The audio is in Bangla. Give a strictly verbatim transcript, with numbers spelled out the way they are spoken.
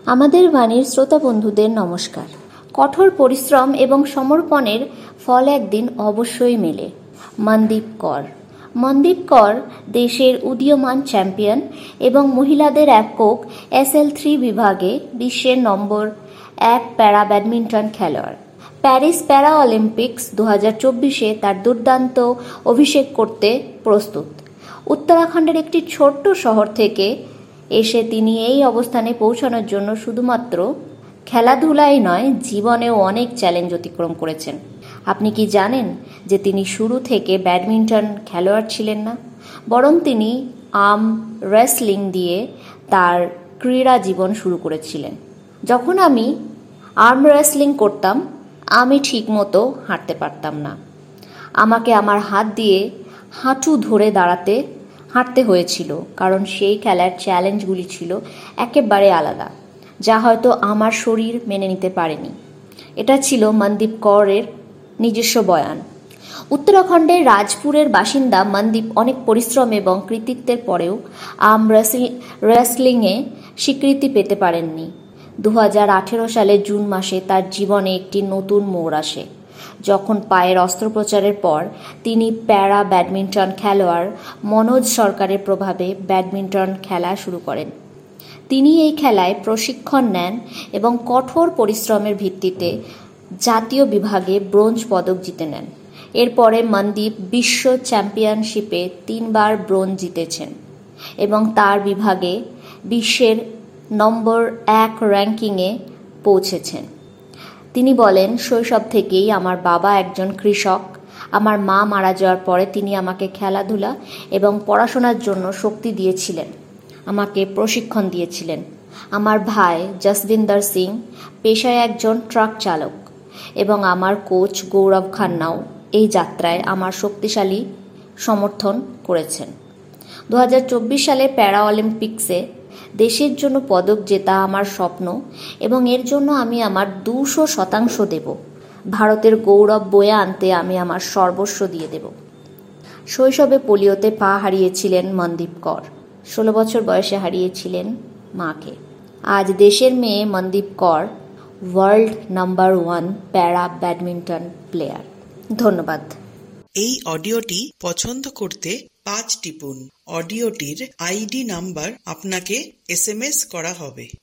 আমাদের বাণীর শ্রোতা বন্ধুদের নমস্কার। কঠোর পরিশ্রম এবং সমর্পণের ফল একদিন অবশ্যই মেলে। মনদীপ কর মনদীপ কর দেশের উদীয়মান চ্যাম্পিয়ন এবং মহিলাদের একক এস এল থ্রি বিভাগে বিশ্বের নম্বর এক প্যারা ব্যাডমিন্টন খেলোয়াড়। প্যারিস প্যারা অলিম্পিক্স দু হাজার চব্বিশে তার দুর্দান্ত অভিষেক করতে প্রস্তুত। উত্তরাখণ্ডের একটি ছোট্ট শহর থেকে এসে তিনি এই অবস্থানে পৌঁছানোর জন্য শুধুমাত্র খেলাধুলাই নয়, জীবনেও অনেক চ্যালেঞ্জ অতিক্রম করেছেন। আপনি কি জানেন যে তিনি শুরু থেকে ব্যাডমিন্টন খেলোয়াড় ছিলেন না, বরং তিনি আর্ম রেসলিং দিয়ে তার ক্রীড়া জীবন শুরু করেছিলেন। যখন আমি আর্ম রেসলিং করতাম, আমি ঠিকমতো হাঁটতে পারতাম না। আমাকে আমার হাত দিয়ে হাঁটু ধরে দাঁড়াতে হাঁটতে হয়েছিল, কারণ সেই খেলার চ্যালেঞ্জগুলি ছিল একেবারে আলাদা, যা হয়তো আমার শরীর মেনে নিতে পারেনি। এটা ছিল মনদীপ কৌরের নিজস্ব বয়ান। উত্তরাখণ্ডের রাজপুরের বাসিন্দা মনদীপ অনেক পরিশ্রম এবং কৃতিত্বের পরেও আর্ম রেসলিংয়ে স্বীকৃতি পেতে পারেননি। দু হাজার আঠেরো সালে জুন মাসে তার জীবনে একটি নতুন মোড় আসে, যখন পায়ের অস্ত্রোপচারের পর তিনি প্যারা ব্যাডমিন্টন খেলোয়াড় মনোজ সরকারের প্রভাবে ব্যাডমিন্টন খেলা শুরু করেন। তিনি এই খেলায় প্রশিক্ষণ নেন এবং কঠোর পরিশ্রমের ভিত্তিতে জাতীয় বিভাগে ব্রোঞ্জ পদক জিতে নেন। এরপরে মনদীপ বিশ্ব চ্যাম্পিয়নশিপে তিনবার ব্রোঞ্জ জিতেছেন এবং তার বিভাগে বিশ্বের নম্বর এক র্যাঙ্কিংয়ে পৌঁছেছেন। তিনি বলেন, শৈশব থেকেই আমার বাবা একজন কৃষক। আমার মা মারা যাওয়ার পরে তিনি আমাকে খেলাধুলা এবং পড়াশোনার জন্য শক্তি দিয়েছিলেন, আমাকে প্রশিক্ষণ দিয়েছিলেন। আমার ভাই জসবিন্দর সিং পেশায় একজন ট্রাক চালক এবং আমার কোচ গৌরব খান্নাও এই যাত্রায় আমার শক্তিশালী সমর্থন করেছেন। দু হাজার চব্বিশ সালে প্যারা অলিম্পিক্সে দেশের জন্য পদক জেতা আমার স্বপ্ন এবং এর জন্য আমি আমার দুশো শতাংশ দেব। ভারতের গৌরব বয়ে আনতে আমি আমার সর্বস্ব দিয়ে দেব। শৈশবে পোলিওতে পা হারিয়েছিলেন মনদীপ কর। ষোলো বছর বয়সে হারিয়েছিলেন মাকে। আজ দেশের মেয়ে Mandeep Kaur world number one para badminton player. ধন্যবাদ। এই অডিওটি পছন্দ করতে পাঁচ টিপুন। অডিওটির আইডি নাম্বার আপনাকে এস এম এস করা হবে।